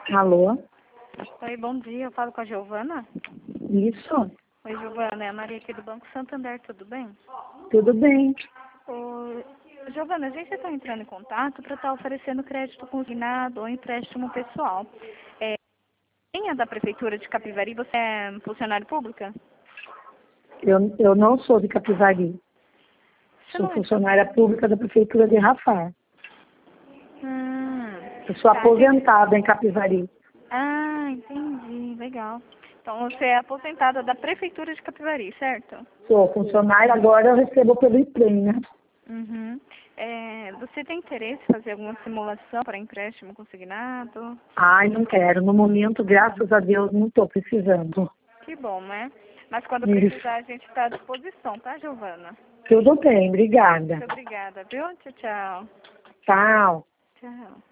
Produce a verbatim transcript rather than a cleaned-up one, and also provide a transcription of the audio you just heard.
Alô? Oi, bom dia. Eu falo com a Giovana? Isso? Oi, Giovana. É a Maria aqui do Banco Santander. Tudo bem? Tudo bem. Ô, Giovana, a gente está entrando em contato para estar oferecendo crédito consignado ou empréstimo pessoal. É, quem é da Prefeitura de Capivari? Você é funcionário pública? Eu, eu não sou de Capivari. Você Sou não é? funcionária pública da Prefeitura de Rafar. Hum, Eu sou tá, a gente... aposentada em Capivari. Ah, entendi. Legal. Então você é aposentada da Prefeitura de Capivari, certo? Sou funcionária, agora eu recebo pelo IPREM, né? Uhum. É, você tem interesse em fazer alguma simulação para empréstimo consignado? Ai, não quero. No momento, graças a Deus, não estou precisando. Que bom, né? Mas quando Isso. precisar, a gente está à disposição, tá, Giovana? Tudo bem, obrigada. Muito obrigada, viu? Tchau, tchau. Tchau. Tchau.